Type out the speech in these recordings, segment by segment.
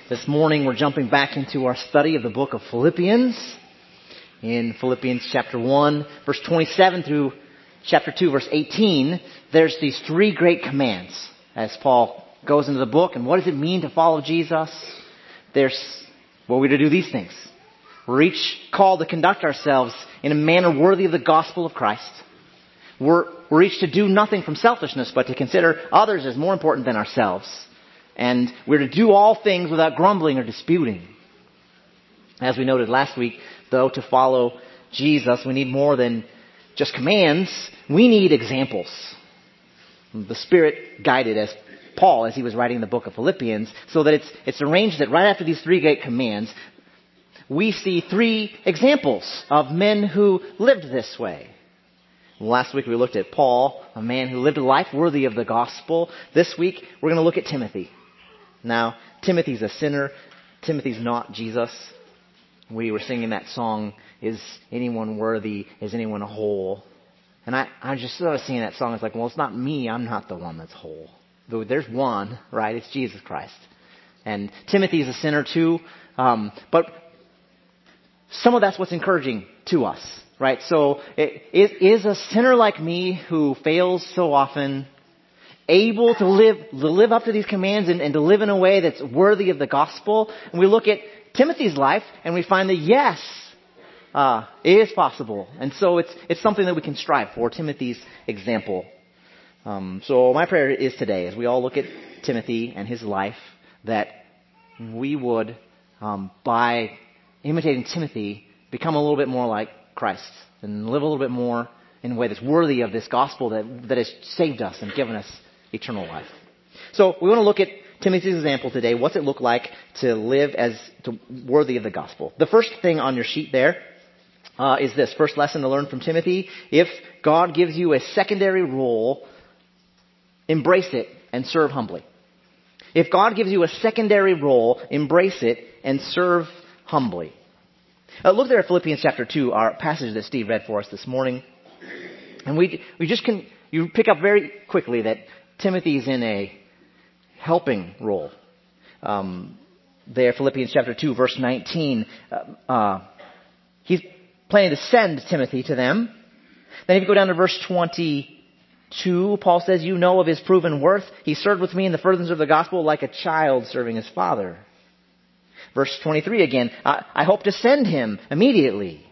This morning we're jumping back into our study of the book of Philippians. In Philippians chapter 1, verse 27 through chapter 2, verse 18, there's these three great commands as Paul goes into the book. And what does it mean to follow Jesus? We're to do these things. We're each called to conduct ourselves in a manner worthy of the gospel of Christ. We're each to do nothing from selfishness, but to consider others as more important than ourselves. And we're to do all things without grumbling or disputing. As we noted last week, though, to follow Jesus, we need more than just commands. We need examples. The Spirit guided as Paul as he was writing the book of Philippians, so that it's arranged that right after these three great commands, we see three examples of men who lived this way. Last week we looked at Paul, a man who lived a life worthy of the gospel. This week we're going to look at Timothy. Now, Timothy's a sinner. Timothy's not Jesus. We were singing that song, Is Anyone Worthy? Is Anyone Whole? And I just started singing that song. It's like, well, it's not me. I'm not the one that's whole. Though there's one, right? It's Jesus Christ. And Timothy's a sinner too. But some of that's what's encouraging to us, right? So is a sinner like me who fails so often able to live up to these commands and to live in a way that's worthy of the gospel? And we look at Timothy's life and we find that yes, it is possible. And so it's something that we can strive for, Timothy's example. So my prayer is today, as we all look at Timothy and his life, that we would, by imitating Timothy, become a little bit more like Christ and live a little bit more in a way that's worthy of this gospel that has saved us and given us eternal life. So we want to look at Timothy's example today. What's it look like to live worthy of the gospel? The first thing on your sheet there is this. First lesson to learn from Timothy. If God gives you a secondary role, embrace it and serve humbly. If God gives you a secondary role, embrace it and serve humbly. Look there at Philippians chapter 2, our passage that Steve read for us this morning. And you pick up very quickly that Timothy's in a helping role. There, Philippians chapter 2, verse 19, he's planning to send Timothy to them. Then if you go down to verse 22, Paul says, you know of his proven worth. He served with me in the furtherance of the gospel like a child serving his father. Verse 23 again, I hope to send him immediately.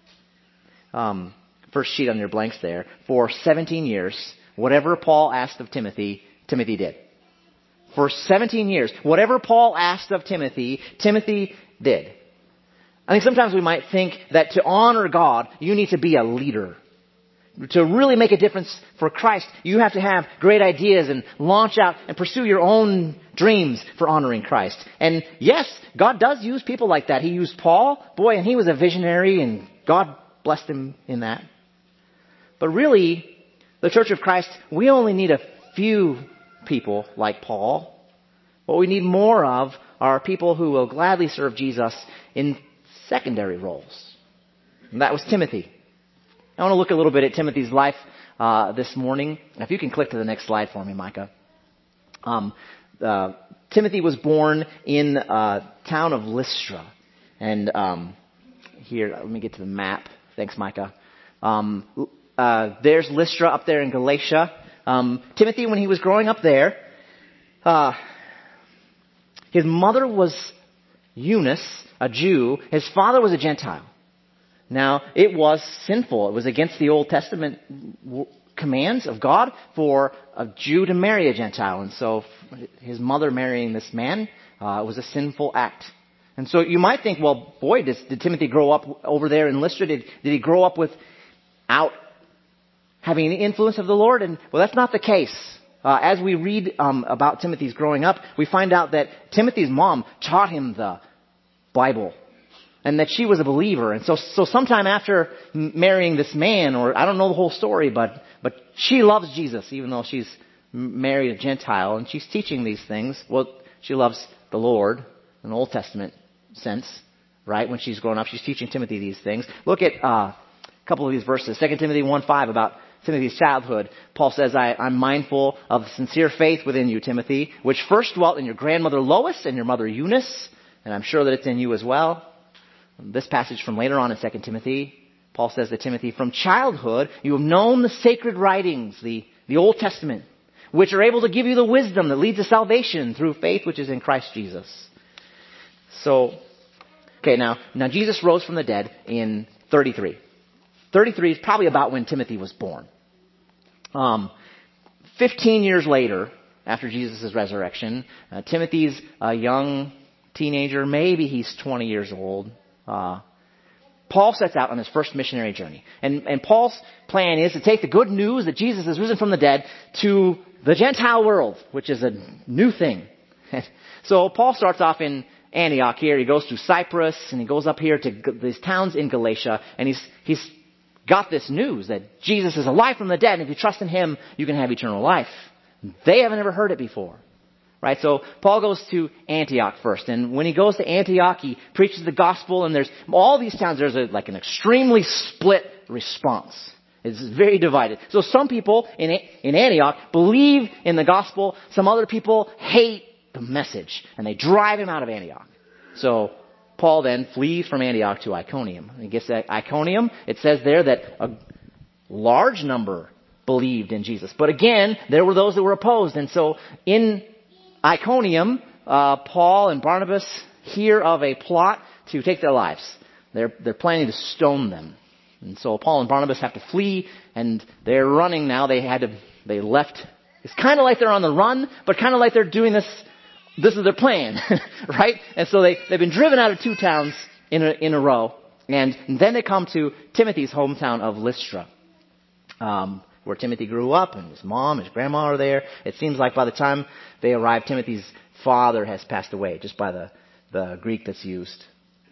First sheet on your blanks there. For 17 years, whatever Paul asked of Timothy, Timothy did. For 17 years, whatever Paul asked of Timothy, Timothy did. I think sometimes we might think that to honor God, you need to be a leader. To really make a difference for Christ, you have to have great ideas and launch out and pursue your own dreams for honoring Christ. And yes, God does use people like that. He used Paul, and he was a visionary and God blessed him in that. But really, the Church of Christ, we only need a few people like Paul. What we need more of are people who will gladly serve Jesus in secondary roles. And that was Timothy. I want to look a little bit at Timothy's life this morning. If you can click to the next slide for me, Micah. Timothy was born in a town of Lystra. And here, let me get to the map. Thanks, Micah. There's Lystra up there in Galatia. Timothy, when he was growing up there, his mother was Eunice, a Jew. His father was a Gentile. Now, it was sinful. It was against the Old Testament commands of God for a Jew to marry a Gentile. And so his mother marrying this man was a sinful act. And so you might think, well, boy, did Timothy grow up over there in Lystra? Did he grow up without having any influence of the Lord? And well, that's not the case. As we read about Timothy's growing up, we find out that Timothy's mom taught him the Bible. And that she was a believer. And so sometime after marrying this man, or I don't know the whole story, but she loves Jesus, even though she's married a Gentile. And she's teaching these things. Well, she loves the Lord in the Old Testament sense, right? When she's growing up, she's teaching Timothy these things. Look at a couple of these verses. 2 Timothy 1:5 about Timothy's childhood, Paul says, I'm mindful of sincere faith within you, Timothy, which first dwelt in your grandmother Lois and your mother Eunice, and I'm sure that it's in you as well. This passage from later on in 2 Timothy, Paul says to Timothy, from childhood you have known the sacred writings, the Old Testament, which are able to give you the wisdom that leads to salvation through faith which is in Christ Jesus. So, okay, now Jesus rose from the dead in 33. 33 is probably about when Timothy was born. 15 years later, after Jesus' resurrection, Timothy's a young teenager, maybe he's 20 years old. Paul sets out on his first missionary journey. And Paul's plan is to take the good news that Jesus is risen from the dead to the Gentile world, which is a new thing. So Paul starts off in Antioch here. He goes through Cyprus and he goes up here to these towns in Galatia. And he's got this news that Jesus is alive from the dead. And if you trust in him, you can have eternal life. They haven't ever heard it before. Right, so Paul goes to Antioch first, and when he goes to Antioch, he preaches the gospel, and there's all these towns, there's like an extremely split response. It's very divided. So some people in Antioch believe in the gospel, some other people hate the message, and they drive him out of Antioch. So Paul then flees from Antioch to Iconium. He gets to Iconium. It says there that a large number believed in Jesus. But again, there were those that were opposed, and so in Iconium, Paul and Barnabas hear of a plot to take their lives. They're planning to stone them. And so Paul and Barnabas have to flee, and they're running now. They left. It's kind of like they're on the run, but kind of like they're doing this. This is their plan, right? And so they've been driven out of 2 towns in a row. And then they come to Timothy's hometown of Lystra, where Timothy grew up, and his mom, his grandma are there. It seems like by the time they arrive, Timothy's father has passed away, just by the Greek that's used.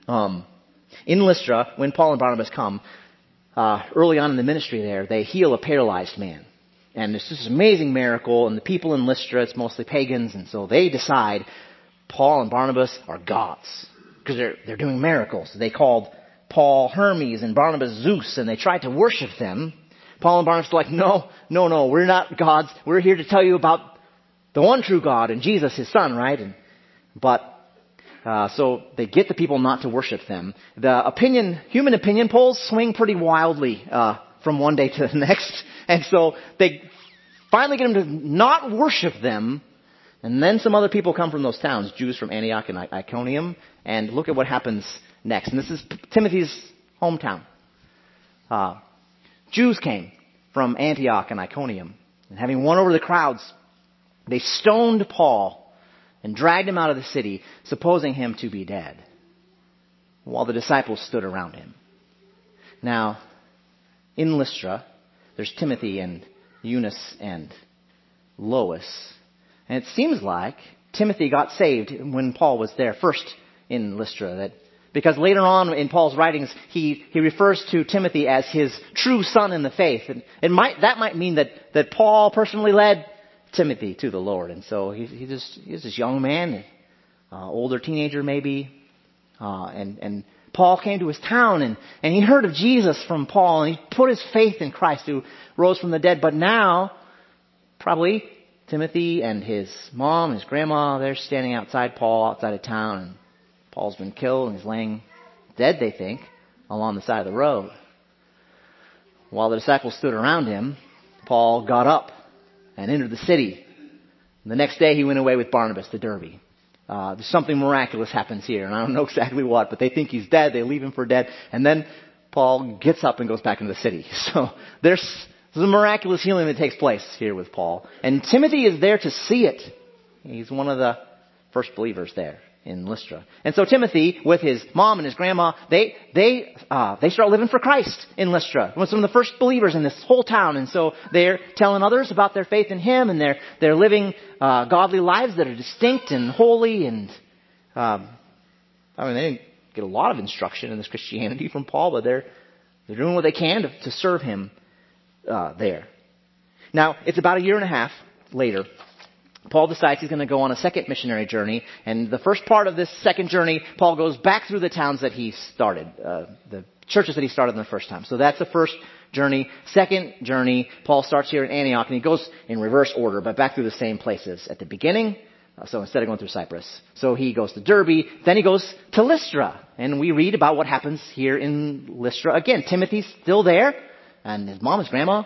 In Lystra, when Paul and Barnabas come, early on in the ministry there, they heal a paralyzed man. And it's this amazing miracle, and the people in Lystra, it's mostly pagans, and so they decide Paul and Barnabas are gods, because they're doing miracles. They called Paul Hermes and Barnabas Zeus, and they tried to worship them. Paul and Barnabas are like, no, we're not gods. We're here to tell you about the one true God and Jesus, his son, right? So they get the people not to worship them. Human opinion polls swing pretty wildly from one day to the next. And so they finally get them to not worship them. And then some other people come from those towns, Jews from Antioch and Iconium. And look at what happens next. And this is Timothy's hometown. Jews came from Antioch and Iconium, and having won over the crowds, they stoned Paul and dragged him out of the city, supposing him to be dead, while the disciples stood around him. Now, in Lystra, there's Timothy and Eunice and Lois, and it seems like Timothy got saved when Paul was there first in Lystra, because later on in Paul's writings, he refers to Timothy as his true son in the faith. And that might mean that Paul personally led Timothy to the Lord. And so he's this young man, older teenager maybe. And Paul came to his town and he heard of Jesus from Paul, and he put his faith in Christ who rose from the dead. But now, probably Timothy and his mom, his grandma, they're standing outside Paul, outside of town, and Paul's been killed and he's laying dead, they think, along the side of the road. While the disciples stood around him, Paul got up and entered the city. And the next day he went away with Barnabas to Derbe. There's something miraculous happens here, and I don't know exactly what, but they think he's dead. They leave him for dead. And then Paul gets up and goes back into the city. So there's a miraculous healing that takes place here with Paul. And Timothy is there to see it. He's one of the first believers there in Lystra. And so Timothy, with his mom and his grandma, they start living for Christ in Lystra. One of the first believers in this whole town. And so they're telling others about their faith in him, and they're living godly lives that are distinct and holy. And they didn't get a lot of instruction in this Christianity from Paul, but they're doing what they can to serve him there. Now, it's about a year and a half later, Paul decides he's going to go on a second missionary journey. And the first part of this second journey, Paul goes back through the towns that he started, the churches that he started in the first time. So that's the first journey. Second journey, Paul starts here in Antioch, and he goes in reverse order, but back through the same places. At the beginning, so instead of going through Cyprus. So he goes to Derbe, then he goes to Lystra. And we read about what happens here in Lystra. Again, Timothy's still there, and his mom, his grandma.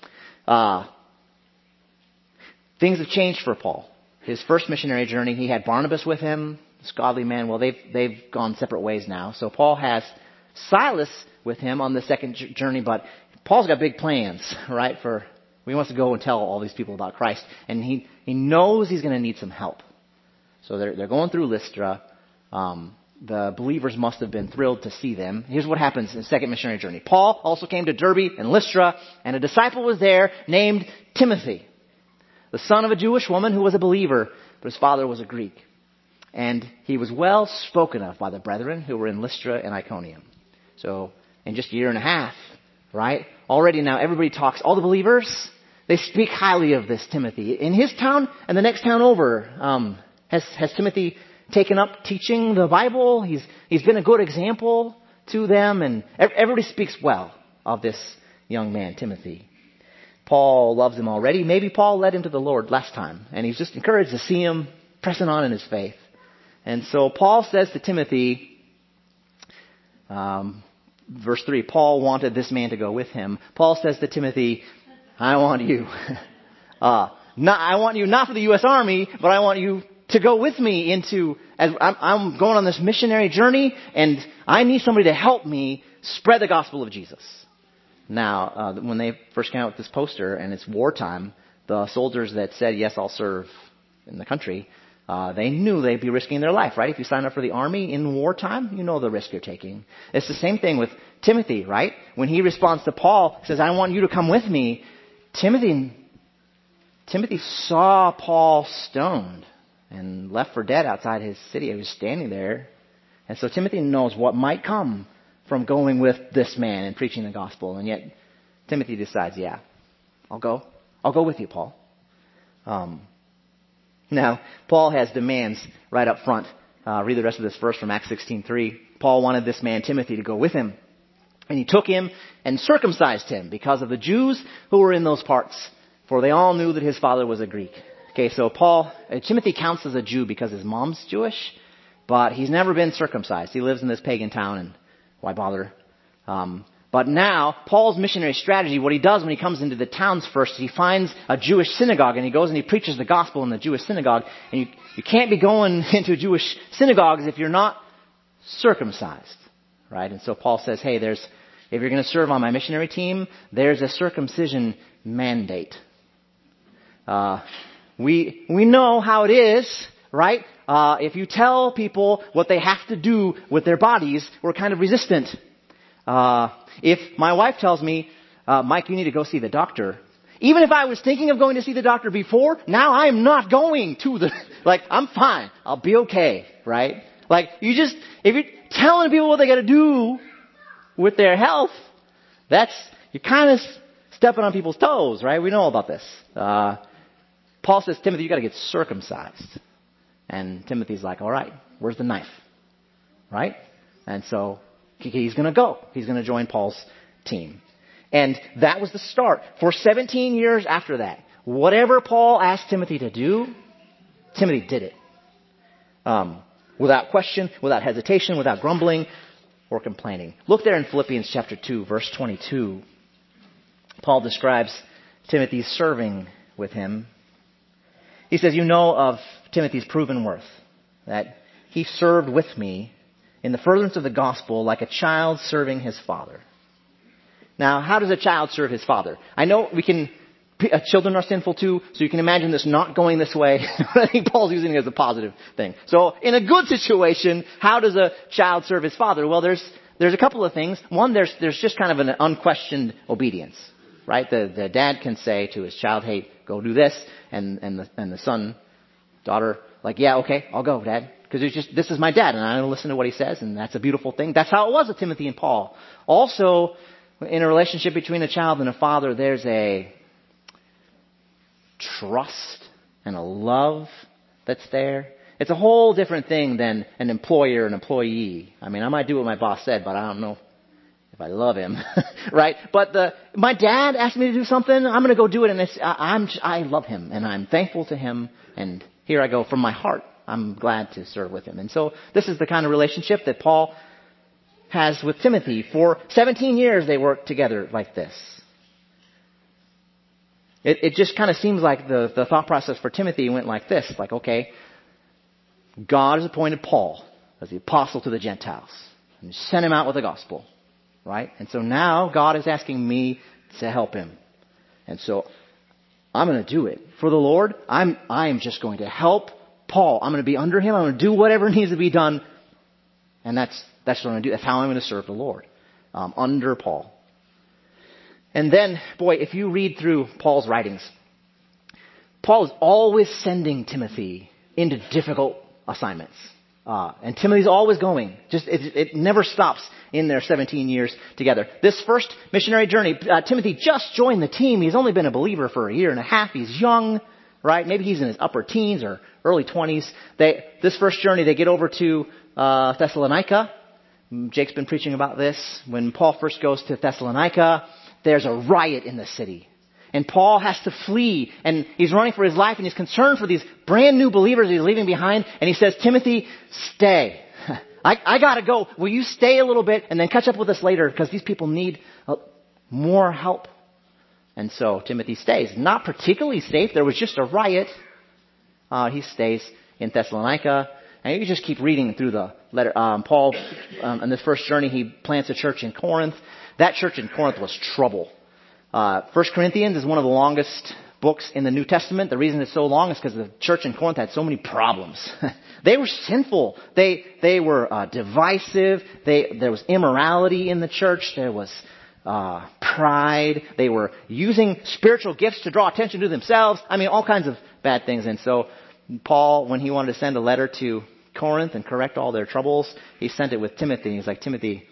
Things have changed for Paul. His first missionary journey, he had Barnabas with him, this godly man. Well, they've gone separate ways now. So Paul has Silas with him on the second journey, but Paul's got big plans, right? He wants to go and tell all these people about Christ, and he knows he's going to need some help. So they're going through Lystra. The believers must have been thrilled to see them. Here's what happens in the second missionary journey. Paul also came to Derbe and Lystra, and a disciple was there named Timothy, the son of a Jewish woman who was a believer, but his father was a Greek. And he was well spoken of by the brethren who were in Lystra and Iconium. So in just a year and a half, right? Already now everybody talks, all the believers, they speak highly of this Timothy. In his town and the next town over, has Timothy taken up teaching the Bible? He's been a good example to them, and everybody speaks well of this young man, Timothy. Paul loves him already. Maybe Paul led him to the Lord last time, and he's just encouraged to see him pressing on in his faith. And so Paul says to Timothy, verse 3, Paul wanted this man to go with him. Paul says to Timothy, I want you. I want you not for the U.S. Army, but I want you to go with me as I'm going on this missionary journey, and I need somebody to help me spread the gospel of Jesus. Now, when they first came out with this poster, and it's wartime, the soldiers that said, yes, I'll serve in the country, they knew they'd be risking their life, right? If you sign up for the army in wartime, you know the risk you're taking. It's the same thing with Timothy, right? When he responds to Paul, says, I want you to come with me. Timothy saw Paul stoned and left for dead outside his city. He was standing there. And so Timothy knows what might come from going with this man and preaching the gospel. And yet Timothy decides, yeah, I'll go. I'll go with you, Paul. Now, Paul has demands right up front. Read the rest of this verse from Acts 16:3. Paul wanted this man, Timothy, to go with him. And he took him and circumcised him because of the Jews who were in those parts, for they all knew that his father was a Greek. Okay, so Timothy counts as a Jew because his mom's Jewish, but he's never been circumcised. He lives in this pagan town, and why bother? But now, Paul's missionary strategy, what he does when he comes into the towns first, he finds a Jewish synagogue, and he goes and he preaches the gospel in the Jewish synagogue. And you can't be going into Jewish synagogues if you're not circumcised, right? And so Paul says, hey, if you're going to serve on my missionary team, there's a circumcision mandate. We know how it is, right? If you tell people what they have to do with their bodies, we're kind of resistant. If my wife tells me, Mike, you need to go see the doctor, even if I was thinking of going to see the doctor before, now I'm not going to I'm fine. I'll be okay, right? If you're telling people what they got to do with their health, you're kind of stepping on people's toes, right? We know all about this. Paul says, Timothy, you got to get circumcised. And Timothy's like, all right, where's the knife? Right? And so he's going to go. He's going to join Paul's team. And that was the start. For 17 years after that, whatever Paul asked Timothy to do, Timothy did it. Without question, without hesitation, without grumbling or complaining. Look there in Philippians chapter 2, verse 22. Paul describes Timothy's serving with him. He says, you know of Timothy's proven worth, that he served with me in the furtherance of the gospel like a child serving his father. Now, how does a child serve his father? I know children are sinful too, so you can imagine this not going this way. I think Paul's using it as a positive thing. So, in a good situation, how does a child serve his father? Well, there's a couple of things. One, there's just kind of an unquestioned obedience, right? The dad can say to his child, hey, go do this, and the son, daughter, yeah, okay, I'll go, Dad. Because this is my dad, and I'm going to listen to what he says, and that's a beautiful thing. That's how it was with Timothy and Paul. Also, in a relationship between a child and a father, there's a trust and a love that's there. It's a whole different thing than an employer and employee. I mean, I might do what my boss said, but I don't know if I love him, right? But my dad asked me to do something, I'm going to go do it, and I love him, and I'm thankful to him, and here I go from my heart. I'm glad to serve with him. And so this is the kind of relationship that Paul has with Timothy. For 17 years they worked together like this. It just kind of seems like the thought process for Timothy went like this. Like, okay, God has appointed Paul as the apostle to the Gentiles and sent him out with the gospel, right? And so now God is asking me to help him. And so I'm going to do it. For the Lord, I'm just going to help Paul. I'm going to be under him. I'm going to do whatever needs to be done. And that's what I'm going to do. That's how I'm going to serve the Lord. Under Paul. And then, boy, if you read through Paul's writings, Paul is always sending Timothy into difficult assignments. And Timothy's always going. It never stops in their 17 years together. This first missionary journey, Timothy just joined the team. He's only been a believer for a year and a half. He's young, right? Maybe he's in his upper teens or early 20s. This first journey, they get over to Thessalonica. Jake's been preaching about this. When Paul first goes to Thessalonica, there's a riot in the city. And Paul has to flee, and he's running for his life, and he's concerned for these brand new believers he's leaving behind. And he says, Timothy, stay. I gotta go. Will you stay a little bit and then catch up with us later? Because these people need more help. And so Timothy stays. Not particularly safe. There was just a riot. He stays in Thessalonica. And you can just keep reading through the letter. Paul, on this first journey, he plants a church in Corinth. That church in Corinth was trouble. 1 Corinthians is one of the longest books in the New Testament. The reason it's so long is because the church in Corinth had so many problems. They were sinful. They were divisive. There was immorality in the church. There was pride. They were using spiritual gifts to draw attention to themselves. I mean, all kinds of bad things. And so Paul, when he wanted to send a letter to Corinth and correct all their troubles, he sent it with Timothy. He's like, Timothy,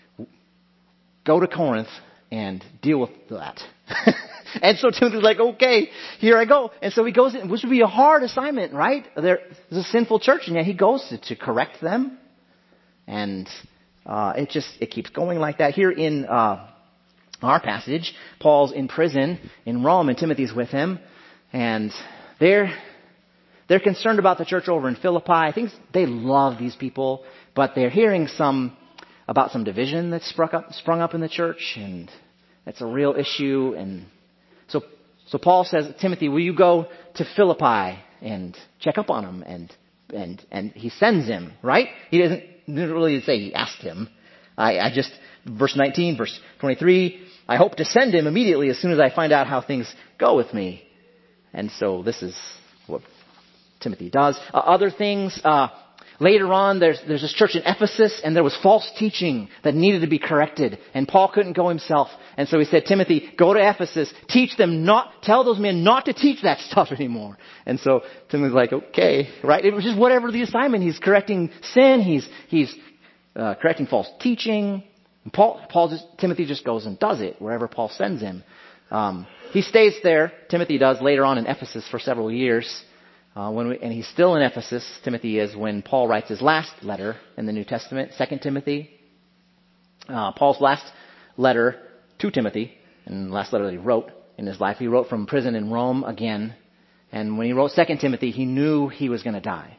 go to Corinth and deal with that. And so Timothy's like, okay, here I go. And so he goes in, which would be a hard assignment, right? There's a sinful church, and yet he goes to correct them. And it keeps going like that. Here in our passage, Paul's in prison in Rome, and Timothy's with him. And they're concerned about the church over in Philippi. I think they love these people, but they're hearing about some division that's sprung up in the church, and that's a real issue. And so Paul says, Timothy, will you go to Philippi and check up on him? And he sends him, right? He didn't really say he asked him. Verse 19, verse 23, I hope to send him immediately as soon as I find out how things go with me. And so this is what Timothy does. Other things, later on, there's this church in Ephesus, and there was false teaching that needed to be corrected, and Paul couldn't go himself. And so he said, Timothy, go to Ephesus, tell those men not to teach that stuff anymore. And so Timothy's like, okay, right? It was just whatever the assignment. He's correcting sin. He's correcting false teaching. And Timothy just goes and does it wherever Paul sends him. He stays there. Timothy does later on in Ephesus for several years. And he's still in Ephesus, Timothy is, when Paul writes his last letter in the New Testament, 2 Timothy. Paul's last letter to Timothy, and the last letter that he wrote in his life, he wrote from prison in Rome again. And when he wrote 2 Timothy, he knew he was going to die.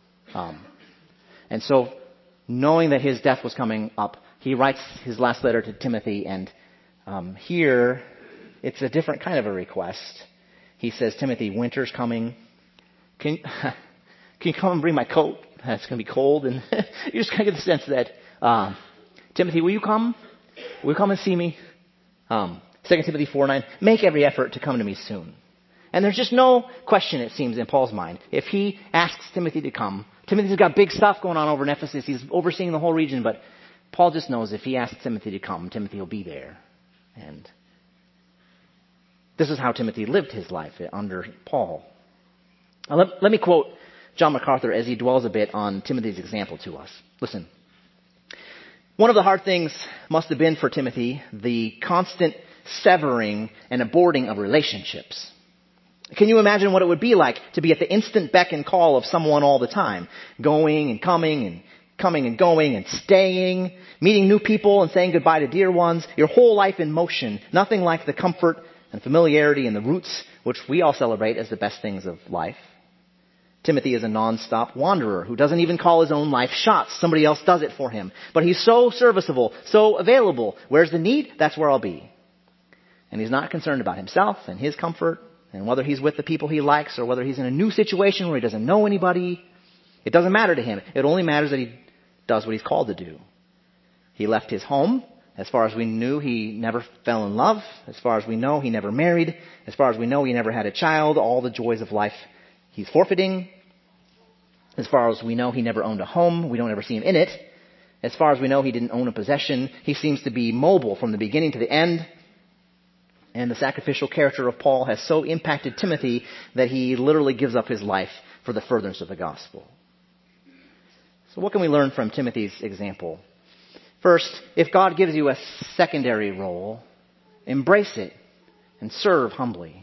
And so, knowing that his death was coming up, he writes his last letter to Timothy, and here, it's a different kind of a request. He says, Timothy, winter's coming. Can you come and bring my coat? It's going to be cold. And you just kind of get the sense that, Timothy, will you come? Will you come and see me? 2 Timothy 4:9, make every effort to come to me soon. And there's just no question, it seems, in Paul's mind. If he asks Timothy to come, Timothy's got big stuff going on over in Ephesus. He's overseeing the whole region, but Paul just knows if he asks Timothy to come, Timothy will be there. And this is how Timothy lived his life under Paul. Let me quote John MacArthur as he dwells a bit on Timothy's example to us. Listen. One of the hard things must have been for Timothy the constant severing and aborting of relationships. Can you imagine what it would be like to be at the instant beck and call of someone all the time, going and coming and coming and going and staying, meeting new people and saying goodbye to dear ones, your whole life in motion. Nothing like the comfort and familiarity and the roots which we all celebrate as the best things of life. Timothy is a non-stop wanderer who doesn't even call his own life shots. Somebody else does it for him. But he's so serviceable, so available. Where's the need? That's where I'll be. And he's not concerned about himself and his comfort and whether he's with the people he likes or whether he's in a new situation where he doesn't know anybody. It doesn't matter to him. It only matters that he does what he's called to do. He left his home. As far as we knew, he never fell in love. As far as we know, he never married. As far as we know, he never had a child. All the joys of life he's forfeiting. As far as we know, he never owned a home. We don't ever see him in it. As far as we know, he didn't own a possession. He seems to be mobile from the beginning to the end. And the sacrificial character of Paul has so impacted Timothy that he literally gives up his life for the furtherance of the gospel. So what can we learn from Timothy's example? First, if God gives you a secondary role, embrace it and serve humbly.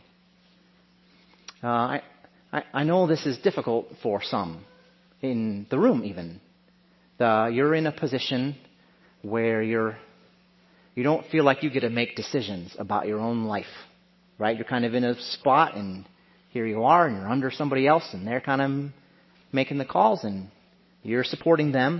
I know this is difficult for some in the room even. You're in a position where you don't feel like you get to make decisions about your own life, right? You're kind of in a spot and here you are and you're under somebody else and they're kind of making the calls and you're supporting them.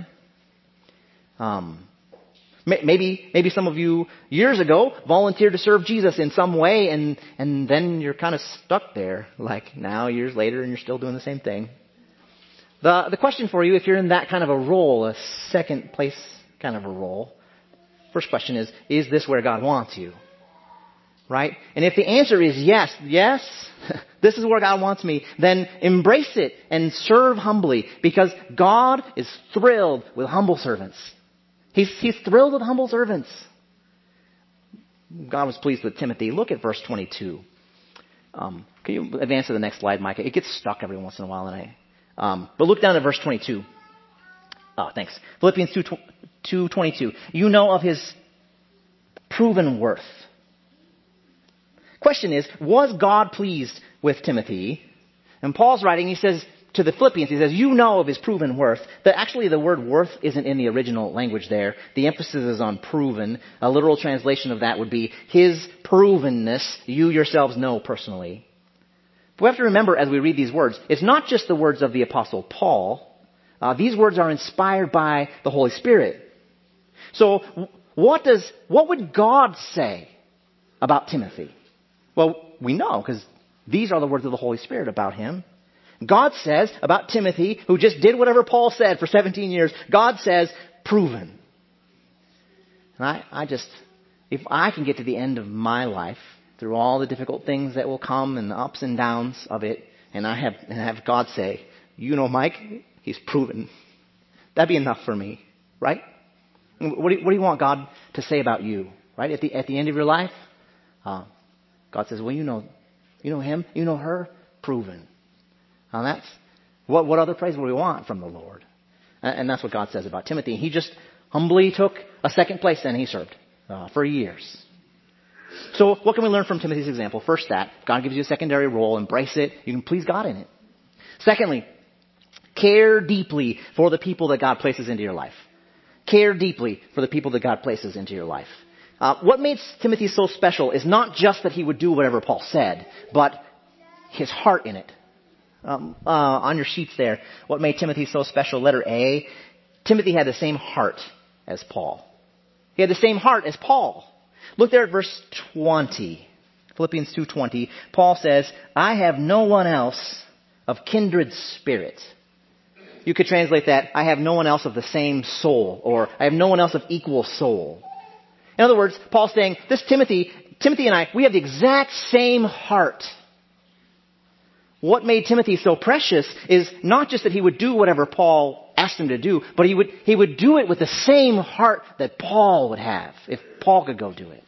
Maybe some of you years ago volunteered to serve Jesus in some way and then you're kind of stuck there like now years later and you're still doing the same thing. The question for you, if you're in that kind of a role, a second place kind of a role, first question is this where God wants you? Right? And if the answer is yes, this is where God wants me, then embrace it and serve humbly because God is thrilled with humble servants. He's thrilled with humble servants. God was pleased with Timothy. Look at verse 22. Can you advance to the next slide, Micah? It gets stuck every once in a while, but look down at verse 22. Oh, thanks. Philippians 2:22. You know of his proven worth. Question is, was God pleased with Timothy? And Paul's writing, he says to the Philippians, he says, you know of his proven worth. Actually, the word worth isn't in the original language there. The emphasis is on proven. A literal translation of that would be his provenness, you yourselves know personally. But we have to remember as we read these words, it's not just the words of the Apostle Paul. These words are inspired by the Holy Spirit. So what would God say about Timothy? Well, we know because these are the words of the Holy Spirit about him. God says about Timothy, who just did whatever Paul said for 17 years, God says, proven. And if I can get to the end of my life through all the difficult things that will come and the ups and downs of it, and have God say, you know, Mike, he's proven. That'd be enough for me, right? What do you want God to say about you, right? At the end of your life, God says, well, you know him, you know her, proven. Now that's what other praise would we want from the Lord? And that's what God says about Timothy. He just humbly took a second place and he served for years. So what can we learn from Timothy's example? First, that God gives you a secondary role, embrace it. You can please God in it. Secondly, care deeply for the people that God places into your life. Care deeply for the people that God places into your life. What made Timothy so special is not just that he would do whatever Paul said, but his heart in it. On your sheets there, what made Timothy so special? Letter A, Timothy had the same heart as Paul. He had the same heart as Paul. Look there at verse 20. Philippians 2:20. Paul says, I have no one else of kindred spirit. You could translate that, I have no one else of the same soul, or I have no one else of equal soul. In other words, Paul's saying, this Timothy and I, we have the exact same heart. What made Timothy so precious is not just that he would do whatever Paul asked him to do, but he would do it with the same heart that Paul would have, if Paul could go do it.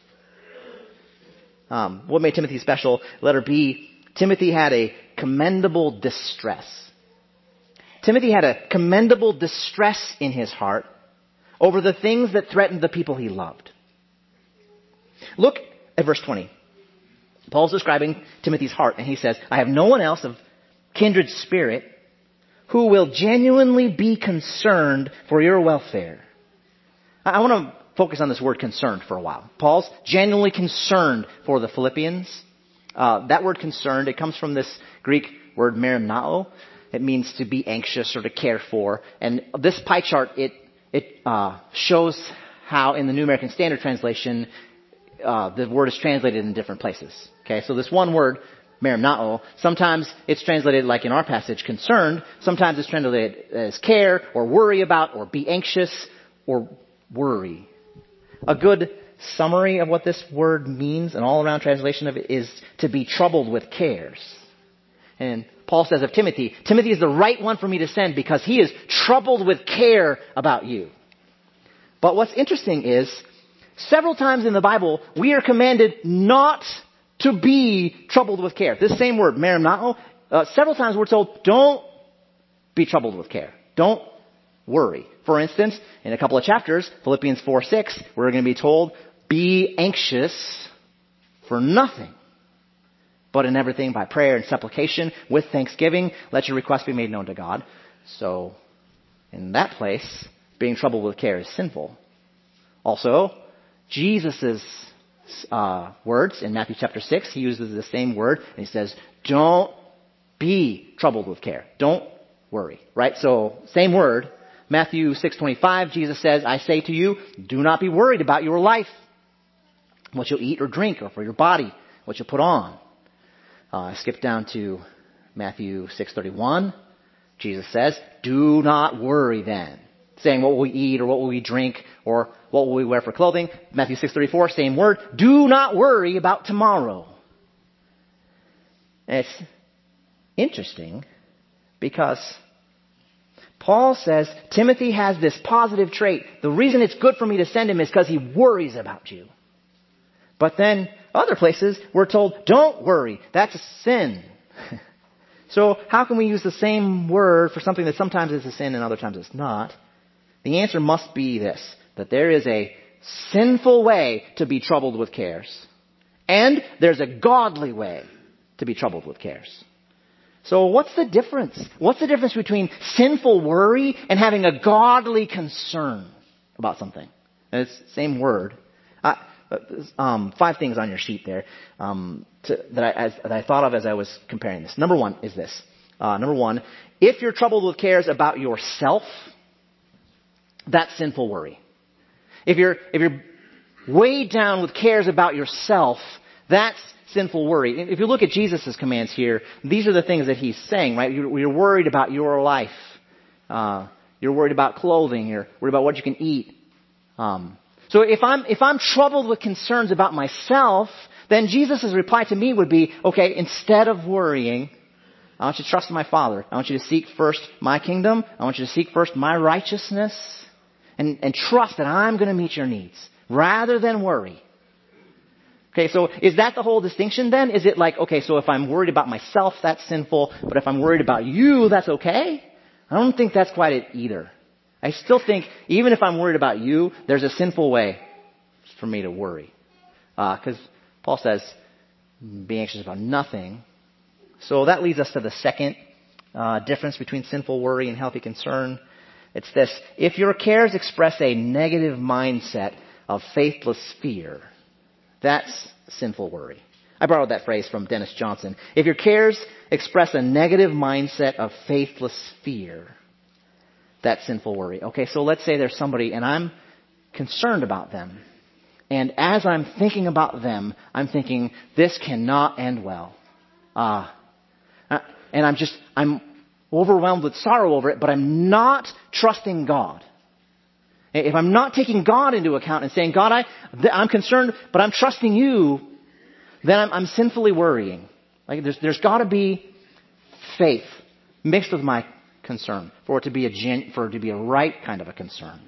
What made Timothy special? Letter B, Timothy had a commendable distress. Timothy had a commendable distress in his heart over the things that threatened the people he loved. Look at verse 20. Paul's describing Timothy's heart, and he says, I have no one else of kindred spirit who will genuinely be concerned for your welfare. I want to focus on this word concerned for a while. Paul's genuinely concerned for the Philippians. That word concerned, it comes from this Greek word merimnao. It means to be anxious or to care for. And this pie chart, it shows how in the New American Standard Translation, the word is translated in different places. Okay, so this one word, merimnao, sometimes it's translated like in our passage, concerned. Sometimes it's translated as care or worry about or be anxious or worry. A good summary of what this word means, an all-around translation of it, is to be troubled with cares. And Paul says of Timothy, Timothy is the right one for me to send because he is troubled with care about you. But what's interesting is, several times in the Bible, we are commanded not to be troubled with care. This same word, merimnao, several times we're told, don't be troubled with care. Don't worry. For instance, in a couple of chapters, Philippians 4:6, we're going to be told, be anxious for nothing, but in everything by prayer and supplication with thanksgiving, let your requests be made known to God. So, in that place, being troubled with care is sinful. Also, Jesus' words in Matthew chapter 6, he uses the same word, and he says, don't be troubled with care. Don't worry. Right? So, same word. Matthew 6:25, Jesus says, I say to you, do not be worried about your life, what you'll eat or drink, or for your body, what you'll put on. I skip down to Matthew 6:31. Jesus says, do not worry then. Saying what will we eat or what will we drink or what will we wear for clothing. Matthew 6:34, same word. Do not worry about tomorrow. And it's interesting because Paul says Timothy has this positive trait. The reason it's good for me to send him is because he worries about you. But then other places we're told, don't worry. That's a sin. So how can we use the same word for something that sometimes is a sin and other times it's not? The answer must be this, that there is a sinful way to be troubled with cares. And there's a godly way to be troubled with cares. So what's the difference? What's the difference between sinful worry and having a godly concern about something? And it's the same word. 5 things on your sheet there that I thought of as I was comparing this. Number one is this. Number one, if you're troubled with cares about yourself, that's sinful worry. If you're weighed down with cares about yourself, that's sinful worry. If you look at Jesus' commands here, these are the things that he's saying, right? You're worried about your life. You're worried about clothing. You're worried about what you can eat. So if I'm troubled with concerns about myself, then Jesus' reply to me would be, okay, instead of worrying, I want you to trust my Father. I want you to seek first my kingdom. I want you to seek first my righteousness. And trust that I'm going to meet your needs rather than worry. Okay, so is that the whole distinction then? Is it like, okay, so if I'm worried about myself, that's sinful, but if I'm worried about you, that's okay? I don't think that's quite it either. I still think, even if I'm worried about you, there's a sinful way for me to worry. Because Paul says, be anxious about nothing. So that leads us to the second difference between sinful worry and healthy concern. It's this. If your cares express a negative mindset of faithless fear, that's sinful worry. I borrowed that phrase from Dennis Johnson. If your cares express a negative mindset of faithless fear, that's sinful worry. Okay, so let's say there's somebody and I'm concerned about them. And as I'm thinking about them, I'm thinking, this cannot end well. And I'm overwhelmed with sorrow over it, but I'm not trusting God. If I'm not taking God into account and saying, God, I'm concerned, but I'm trusting you, then I'm sinfully worrying. Like there's got to be faith mixed with my concern for it to be a right kind of a concern.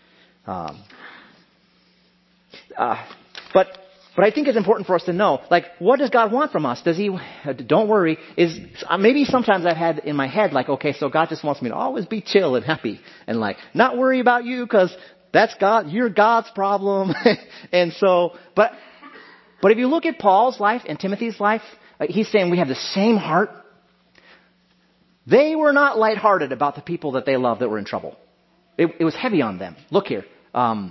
But I think it's important for us to know, like, what does God want from us? Don't worry, maybe sometimes I've had in my head, like, okay, so God just wants me to always be chill and happy and like, not worry about you because that's God, you're God's problem. And so, but if you look at Paul's life and Timothy's life, he's saying we have the same heart, They were not lighthearted about the people that they loved that were in trouble. It was heavy on them. Look here. 2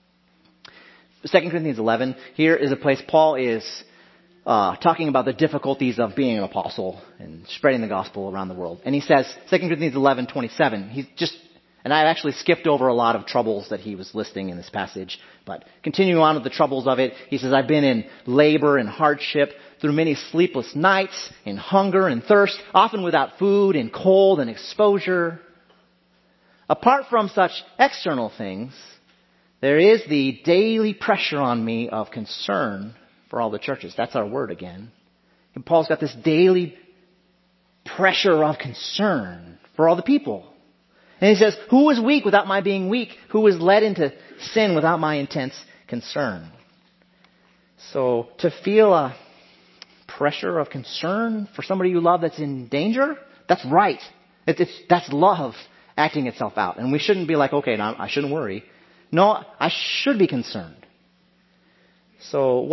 Corinthians 11. Here is a place Paul is talking about the difficulties of being an apostle and spreading the gospel around the world. And he says, 2 Corinthians 11:27. And I've actually skipped over a lot of troubles that he was listing in this passage. But continuing on with the troubles of it, he says, I've been in labor and hardship, through many sleepless nights, in hunger and thirst, often without food, in cold and exposure. Apart from such external things, there is the daily pressure on me of concern for all the churches. That's our word again. And Paul's got this daily pressure of concern for all the people. And he says, who is weak without my being weak? Who is led into sin without my intense concern? So to feel a pressure of concern for somebody you love that's in danger, that's right. That's love acting itself out. And we shouldn't be like, okay, now I shouldn't worry. No, I should be concerned. So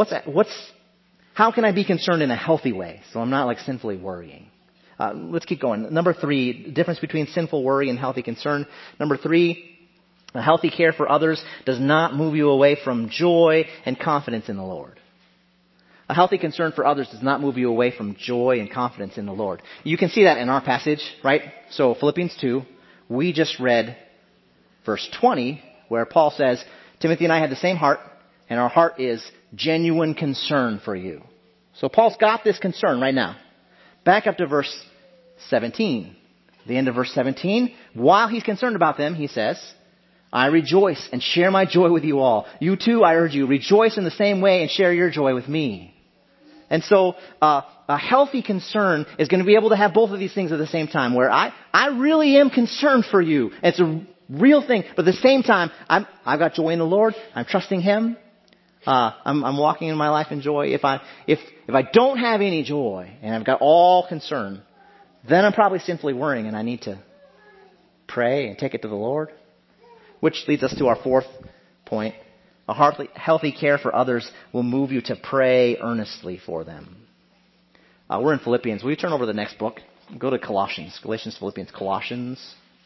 how can I be concerned in a healthy way? So I'm not like sinfully worrying. Let's keep going. Number 3, difference between sinful worry and healthy concern. Number 3, a healthy care for others does not move you away from joy and confidence in the Lord. A healthy concern for others does not move you away from joy and confidence in the Lord. You can see that in our passage, right? So Philippians 2, we just read verse 20, where Paul says, Timothy and I had the same heart, and our heart is genuine concern for you. So Paul's got this concern right now. Back up to verse 17. The end of verse 17. While he's concerned about them, he says, I rejoice and share my joy with you all. You too, I urge you, rejoice in the same way and share your joy with me. And so a healthy concern is going to be able to have both of these things at the same time, where I really am concerned for you. It's a real thing. But at the same time, I've got joy in the Lord. I'm trusting Him. I'm walking in my life in joy. If I don't have any joy and I've got all concern, then I'm probably sinfully worrying and I need to pray and take it to the Lord. Which leads us to our 4th point. A healthy care for others will move you to pray earnestly for them. We're in Philippians. Will you turn over to the next book? Go to Colossians. Galatians, Philippians, Colossians.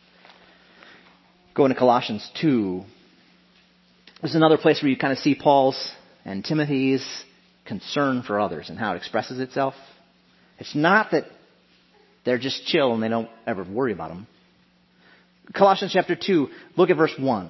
Go into Colossians 2. This is another place where you kind of see Paul's and Timothy's concern for others and how it expresses itself. It's not that they're just chill and they don't ever worry about them. Colossians chapter 2, look at verse 1.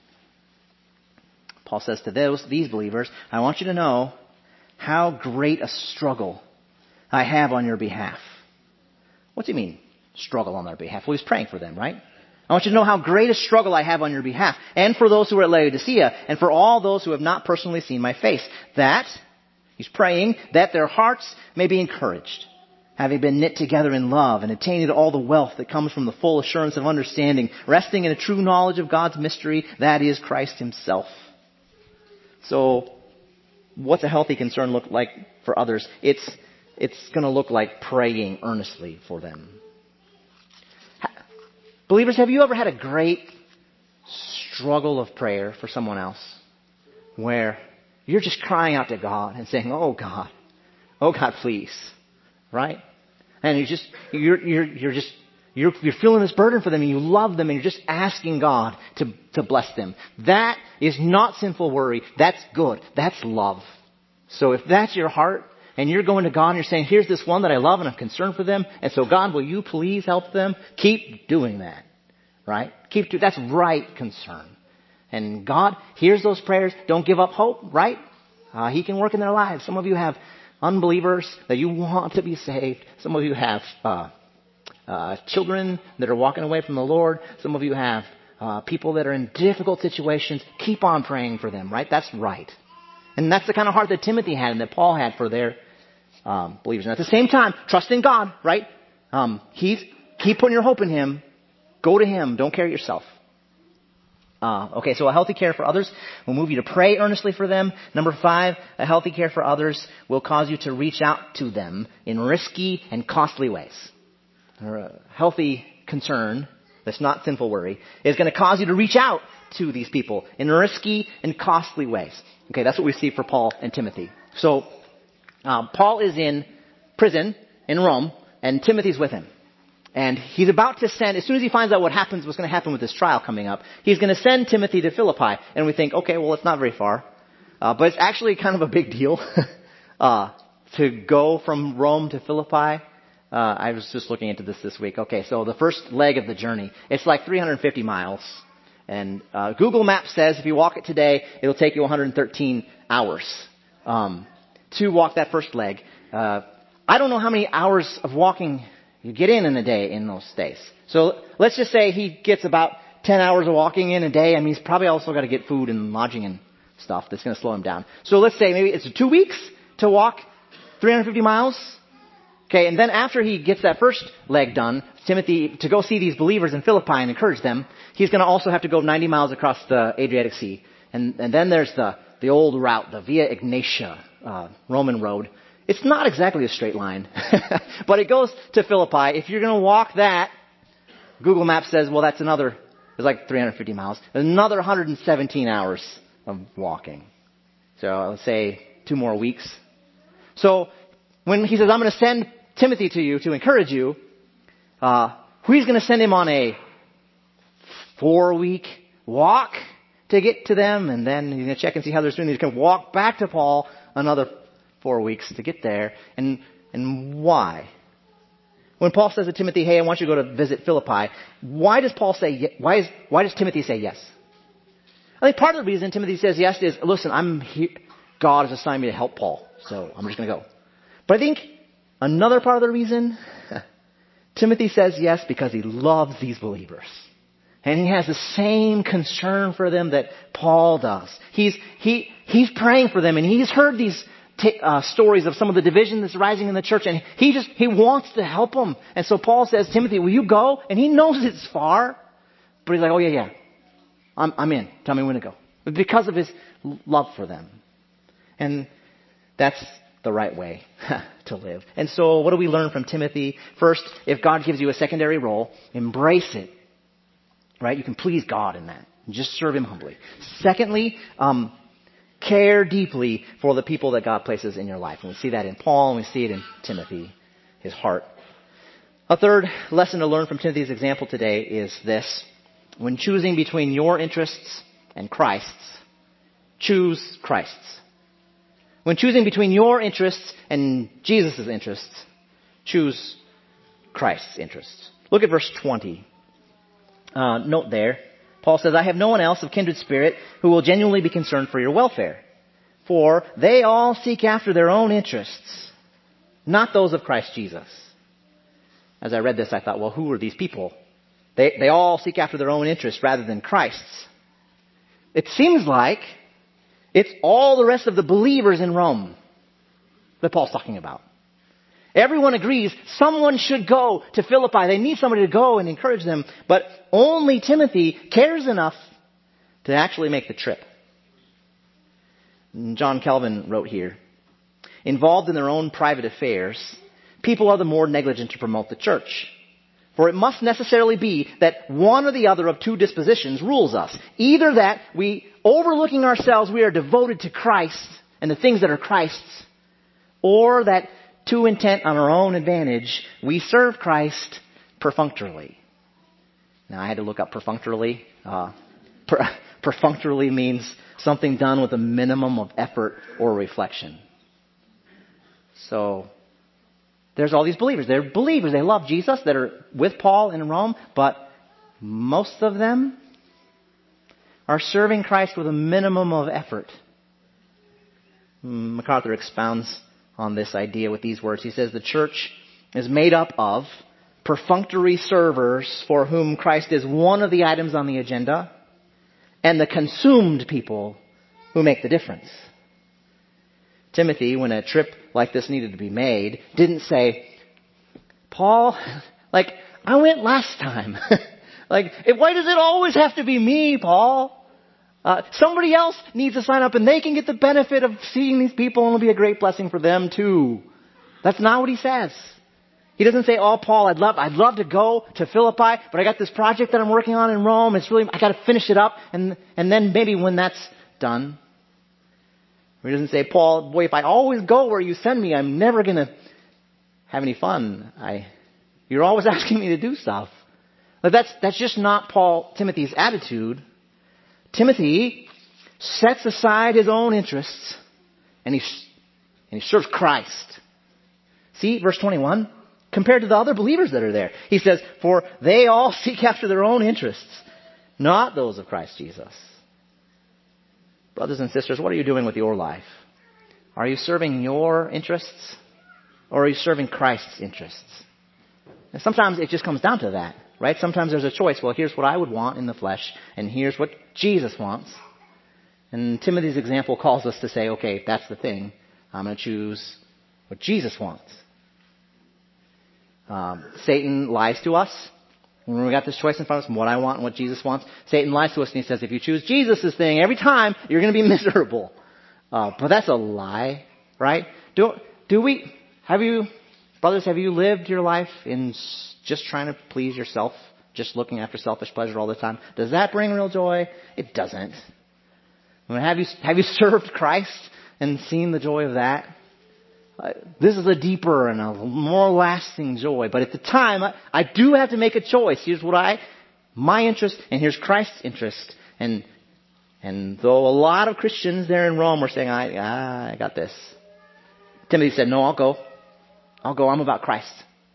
Paul says to these believers, I want you to know how great a struggle I have on your behalf. What's he mean, struggle on their behalf? Well, he's praying for them, right? I want you to know how great a struggle I have on your behalf, and for those who are at Laodicea, and for all those who have not personally seen my face. That, he's praying, that their hearts may be encouraged, having been knit together in love, and attaining to all the wealth that comes from the full assurance of understanding, resting in a true knowledge of God's mystery, that is Christ Himself. So, what's a healthy concern look like for others? It's going to look like praying earnestly for them. Believers, have you ever had a great struggle of prayer for someone else where you're just crying out to God and saying, oh God, please, right? And you're feeling this burden for them and you love them and you're just asking God to bless them. That is not sinful worry. That's good. That's love. So if that's your heart and you're going to God and you're saying, here's this one that I love and I'm concerned for them, and so God, will you please help them? Keep doing that, right? That's right concern. And God hears those prayers. Don't give up hope, right? He can work in their lives. Some of you have unbelievers that you want to be saved. Some of you have children that are walking away from the Lord. Some of you have people that are in difficult situations. Keep on praying for them, right? That's right. And that's the kind of heart that Timothy had and that Paul had for their believers. And at the same time, trust in God, right? Keep putting your hope in Him. Go to Him. Don't care yourself. Okay, so a healthy care for others will move you to pray earnestly for them. Number 5, a healthy care for others will cause you to reach out to them in risky and costly ways. Or a healthy concern, that's not sinful worry, is going to cause you to reach out to these people in risky and costly ways. Okay, that's what we see for Paul and Timothy. So, Paul is in prison in Rome, and Timothy's with him. And he's about to send, as soon as he finds out what's going to happen with this trial coming up, he's going to send Timothy to Philippi. And we think, okay, well, it's not very far. But it's actually kind of a big deal to go from Rome to Philippi. I was just looking into this week. Okay, so the first leg of the journey, it's like 350 miles. And Google Maps says if you walk it today, it'll take you 113 hours to walk that first leg. I don't know how many hours of walking you get in a day in those days. So let's just say he gets about 10 hours of walking in a day. I mean, he's probably also got to get food and lodging and stuff that's going to slow him down. So let's say maybe it's 2 weeks to walk 350 miles. Okay, and then after he gets that first leg done, Timothy, to go see these believers in Philippi and encourage them, he's going to also have to go 90 miles across the Adriatic Sea. And then there's the old route, the Via Egnatia Roman road. It's not exactly a straight line, but it goes to Philippi. If you're going to walk that, Google Maps says, well, it's like 350 miles. Another 117 hours of walking. So let's say 2 more weeks. So when he says, I'm going to send Timothy to you to encourage you, he's going to send him on a 4-week walk to get to them, and then he's going to check and see how they're doing. He's going to walk back to Paul another 4 weeks to get there. And why? When Paul says to Timothy, hey, I want you to go to visit Philippi, why does Timothy say yes? I think part of the reason Timothy says yes is, listen, I'm here. God has assigned me to help Paul, so I'm just going to go. But I think another part of the reason Timothy says yes because he loves these believers. And he has the same concern for them that Paul does. He's praying for them, and he's heard these stories of some of the division that's rising in the church, and he wants to help them. And so Paul says, Timothy, will you go? And he knows it's far, but he's like, oh yeah, I'm in. Tell me when to go. But because of his love for them. And that's the right way to live. And so what do we learn from Timothy? First, if God gives you a secondary role, embrace it. Right? You can please God in that. Just serve Him humbly. Secondly, care deeply for the people that God places in your life. And we see that in Paul, and we see it in Timothy, his heart. A third lesson to learn from Timothy's example today is this. When choosing between your interests and Christ's, choose Christ's. When choosing between your interests and Jesus' interests, choose Christ's interests. Look at verse 20. Note there, Paul says, I have no one else of kindred spirit who will genuinely be concerned for your welfare. For they all seek after their own interests, not those of Christ Jesus. As I read this, I thought, well, who are these people? They all seek after their own interests rather than Christ's. It seems like it's all the rest of the believers in Rome that Paul's talking about. Everyone agrees someone should go to Philippi. They need somebody to go and encourage them. But only Timothy cares enough to actually make the trip. John Calvin wrote here, involved in their own private affairs, people are the more negligent to promote the church. For it must necessarily be that one or the other of two dispositions rules us. Either that we, overlooking ourselves, we are devoted to Christ and the things that are Christ's, or that too intent on our own advantage, we serve Christ perfunctorily. Now, I had to look up perfunctorily. Perfunctorily means something done with a minimum of effort or reflection. So, there's all these believers. They're believers. They love Jesus that are with Paul in Rome, but most of them are serving Christ with a minimum of effort. MacArthur expounds on this idea with these words. He says the church is made up of perfunctory servers for whom Christ is one of the items on the agenda, and the consumed people who make the difference. Timothy, when a trip like this needed to be made, didn't say, Paul, I went last time. Why does it always have to be me, Paul? Somebody else needs to sign up and they can get the benefit of seeing these people and it'll be a great blessing for them too. That's not what he says. He doesn't say, oh, Paul, I'd love to go to Philippi, but I got this project that I'm working on in Rome. I got to finish it up. And then maybe when that's done. He doesn't say, Paul, boy, if I always go where you send me, I'm never going to have any fun. You're always asking me to do stuff. But that's just not Timothy's attitude. Timothy sets aside his own interests and he serves Christ. See, verse 21, compared to the other believers that are there. He says, for they all seek after their own interests, not those of Christ Jesus. Brothers and sisters, what are you doing with your life? Are you serving your interests or are you serving Christ's interests? And sometimes it just comes down to that, right? Sometimes there's a choice. Well, here's what I would want in the flesh, and here's what Jesus wants. And Timothy's example calls us to say, okay, that's the thing. I'm going to choose what Jesus wants. Satan lies to us. When we got this choice in front of us, what I want and what Jesus wants, Satan lies to us and he says, if you choose Jesus' thing every time, you're going to be miserable. But that's a lie, right? Brothers, have you lived your life in just trying to please yourself, just looking after selfish pleasure all the time? Does that bring real joy? It doesn't. I mean, have you served Christ and seen the joy of that? This is a deeper and a more lasting joy. But at the time, I do have to make a choice. Here's my interest, and here's Christ's interest. And though a lot of Christians there in Rome were saying, I got this. Timothy said, no, I'll go. I'm about Christ.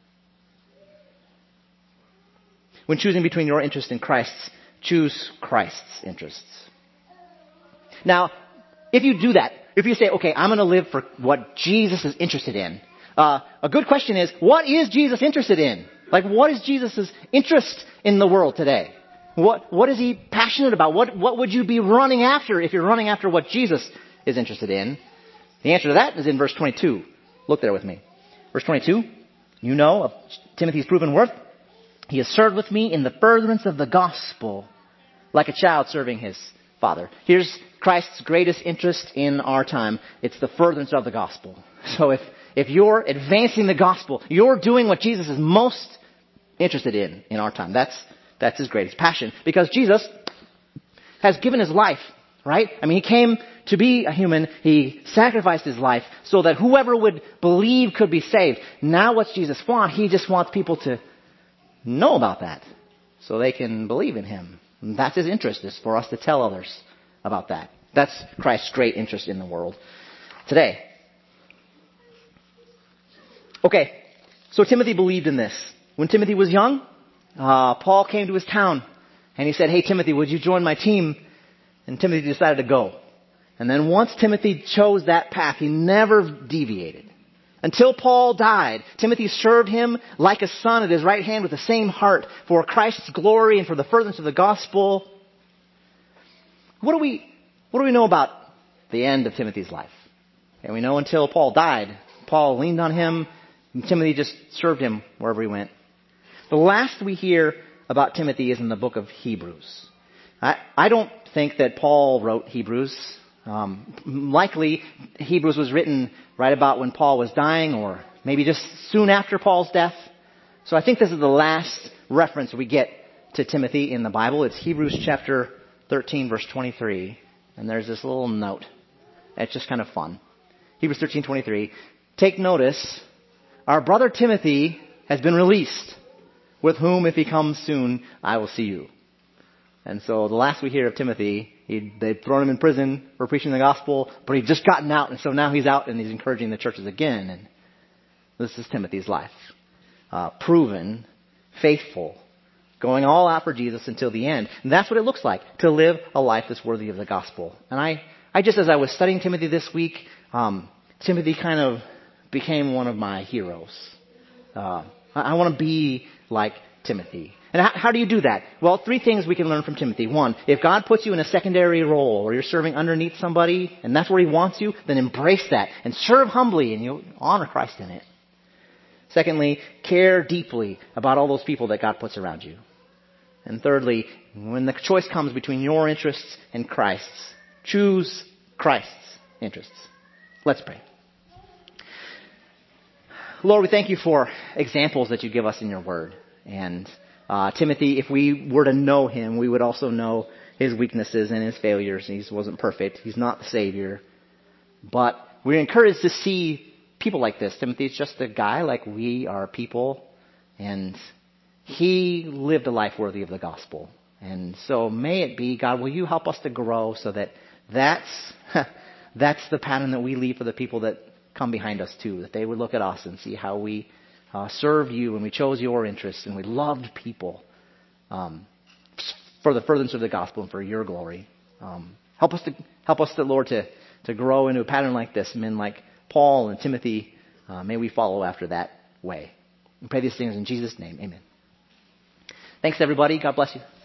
When choosing between your interest and Christ's, choose Christ's interests. Now, if you do that, if you say, okay, I'm going to live for what Jesus is interested in, a good question is, what is Jesus interested in? Like, what is Jesus' interest in the world today? What is he passionate about? What would you be running after if you're running after what Jesus is interested in? The answer to that is in verse 22. Look there with me. Verse 22, you know of Timothy's proven worth. He has served with me in the furtherance of the gospel, like a child serving his father. Here's Christ's greatest interest in our time. It's the furtherance of the gospel. So if you're advancing the gospel, you're doing what Jesus is most interested in our time. That's his greatest passion. Because Jesus has given his life, right? I mean, he came to be a human. He sacrificed his life so that whoever would believe could be saved. Now what's Jesus want? He just wants people to know about that so they can believe in him. And that's his interest, is for us to tell others about that. That's Christ's great interest in the world today. Okay, so Timothy believed in this. When Timothy was young, Paul came to his town and he said, hey, Timothy, would you join my team? And Timothy decided to go. And then once Timothy chose that path, he never deviated. Until Paul died, Timothy served him like a son at his right hand with the same heart for Christ's glory and for the furtherance of the gospel. What do we know about the end of Timothy's life? And we know until Paul died, Paul leaned on him and Timothy just served him wherever he went. The last we hear about Timothy is in the book of Hebrews. I don't think that Paul wrote Hebrews. Likely, Hebrews was written right about when Paul was dying or maybe just soon after Paul's death. So I think this is the last reference we get to Timothy in the Bible. It's Hebrews chapter 13, verse 23. And there's this little note. It's just kind of fun. Hebrews 13:23. Take notice, our brother Timothy has been released, with whom, if he comes soon, I will see you. And so the last we hear of Timothy, they'd thrown him in prison for preaching the gospel, but he'd just gotten out, and so now he's out and he's encouraging the churches again. And this is Timothy's life. Proven, faithful, going all out for Jesus until the end. And that's what it looks like, to live a life that's worthy of the gospel. And I just, as I was studying Timothy this week, Timothy kind of became one of my heroes. I want to be like Timothy. And how do you do that? Well, 3 things we can learn from Timothy. 1, if God puts you in a secondary role or you're serving underneath somebody and that's where he wants you, then embrace that and serve humbly and you'll honor Christ in it. Secondly, care deeply about all those people that God puts around you. And thirdly, when the choice comes between your interests and Christ's, choose Christ's interests. Let's pray. Lord, we thank you for examples that you give us in your word. And Timothy, if we were to know him, we would also know his weaknesses and his failures. He wasn't perfect. He's not the Savior. But we're encouraged to see people like this. Timothy's just a guy like we are people. And he lived a life worthy of the gospel. And so may it be, God, will you help us to grow so that that's the pattern that we leave for the people that come behind us too, that they would look at us and see how we served you and we chose your interests and we loved people for the furtherance of the gospel and for your glory. Help us, Lord, to grow into a pattern like this. Men like Paul and Timothy, may we follow after that way. We pray these things in Jesus' name. Amen. Thanks, everybody. God bless you.